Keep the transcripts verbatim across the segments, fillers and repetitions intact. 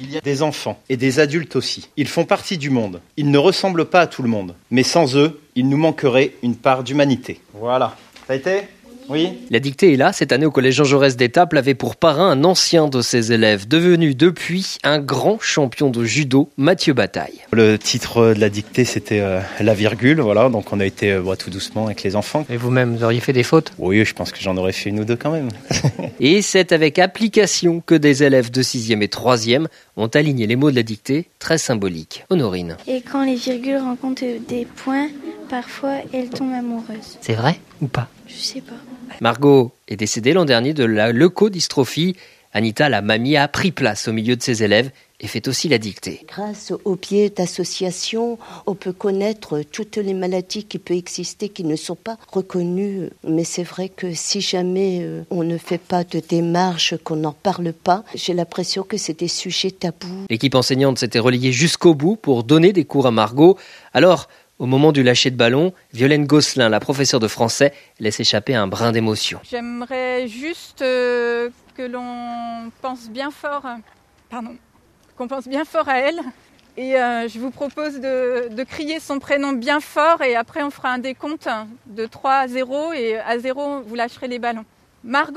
Il y a des enfants et des adultes aussi. Ils font partie du monde. Ils ne ressemblent pas à tout le monde. Mais sans eux, il nous manquerait une part d'humanité. Voilà. Ça a été ? Oui. La dictée est là. Cette année, au collège Jean Jaurès d'Étaples, avait pour parrain un ancien de ses élèves, devenu depuis un grand champion de judo, Mathieu Bataille. Le titre de la dictée, c'était euh, la virgule, voilà. Donc on a été euh, bah, tout doucement avec les enfants. Et vous-même, vous auriez fait des fautes ? Oui, je pense que j'en aurais fait une ou deux quand même. Et c'est avec application que des élèves de sixième et troisième ont aligné les mots de la dictée, très symbolique. Honorine. Et quand les virgules rencontrent des points, parfois elles tombent amoureuses. C'est vrai ou pas ? Je sais pas. Margot est décédée l'an dernier de la leucodystrophie. Anita, la mamie, a pris place au milieu de ses élèves et fait aussi la dictée. Grâce au biais d'associations, on peut connaître toutes les maladies qui peuvent exister, qui ne sont pas reconnues. Mais c'est vrai que si jamais on ne fait pas de démarche, qu'on n'en parle pas, j'ai l'impression que c'est des sujets tabous. L'équipe enseignante s'était relayée jusqu'au bout pour donner des cours à Margot. Alors, au moment du lâcher de ballon, Violaine Gosselin, la professeure de français, laisse échapper un brin d'émotion. J'aimerais juste euh, que l'on pense bien fort, pardon, qu'on pense bien fort à elle. Et euh, je vous propose de, de crier son prénom bien fort et après on fera un décompte de trois à zéro et à zéro vous lâcherez les ballons. Margot,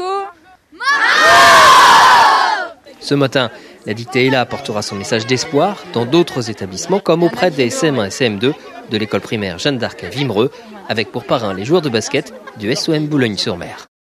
Margot Ce matin, la dictée est là apportera son message d'espoir dans d'autres établissements comme auprès des C M un et C M deux de l'école primaire Jeanne d'Arc à Vimereux, avec pour parrain les joueurs de basket du S O M Boulogne-sur-Mer.